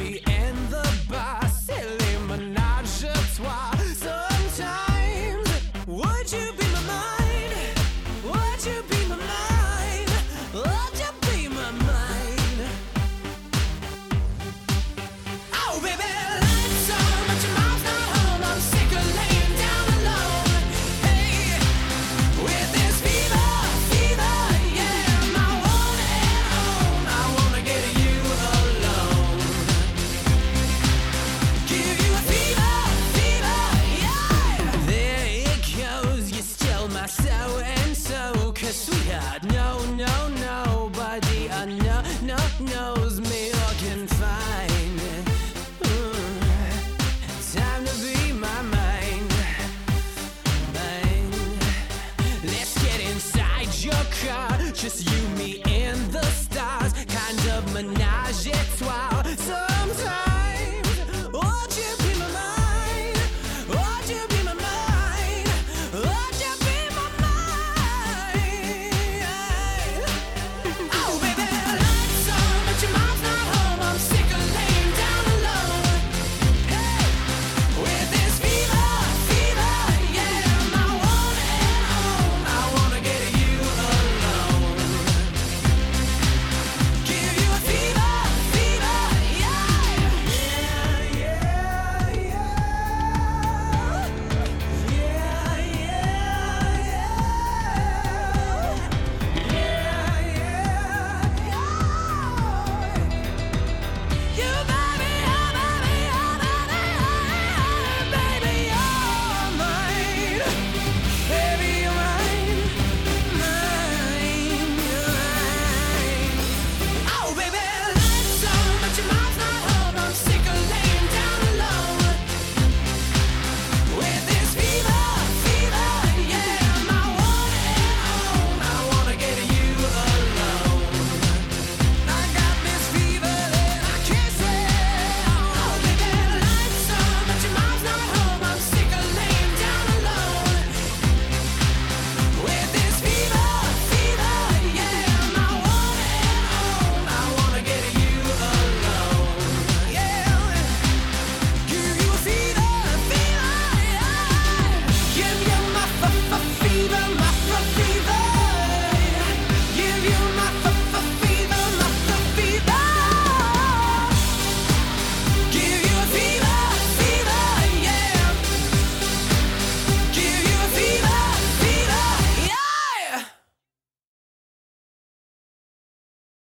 be in the bar, silly menage a trois. Sometimes, would you be my mind? Would you be my mind? Would you be my mind? Oh, baby, lights on, but your mom's not home. I'm sick of laying down alone. Hey, with this fever, yeah, my one and own. I wanna get you alone. Give you a fever, yeah. There it goes, you stole my so and so. 'Cause sweetheart, nobody knows me or can find. Time to be my mind. Let's get inside your car, just you, me, and the stars. Kind of menage a trois. Sometimes, would you be my mind? Would you be my mind? Would you be my mind? Oh, baby, lights on, but your mom's not home. I'm sick of laying down alone. Hey, with this fever, yeah, my one and own. I wanna get you alone. Give you a fever, fever, my fever.